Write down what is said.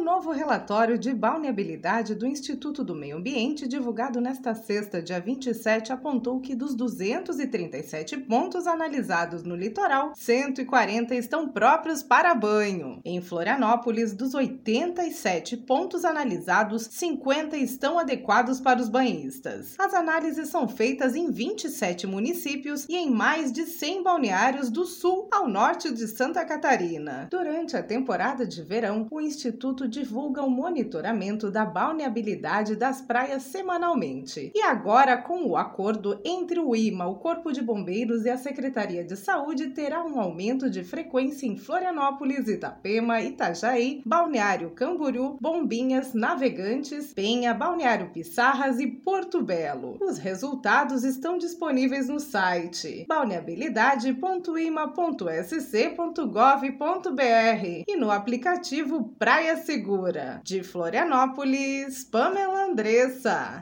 novo relatório de balneabilidade do Instituto do Meio Ambiente, divulgado nesta sexta, dia 27, apontou que dos 237 pontos analisados no litoral, 140 estão próprios para banho. Em Florianópolis, dos 87 pontos analisados, 50 estão adequados para os banhistas. As análises são feitas em 27 municípios e em mais de 100 balneários do sul ao norte de Santa Catarina. Durante a temporada de verão, o Instituto divulga o monitoramento da balneabilidade das praias semanalmente. E agora, com o acordo entre o IMA, o Corpo de Bombeiros e a Secretaria de Saúde, terá um aumento de frequência em Florianópolis, Itapema, Itajaí, Balneário Camboriú, Bombinhas, Navegantes, Penha, Balneário Pissarras e Porto Belo. Os resultados estão disponíveis no site balneabilidade.ima.sc.gov.br e no aplicativo Praia Segura. De Florianópolis, Pamela Andressa.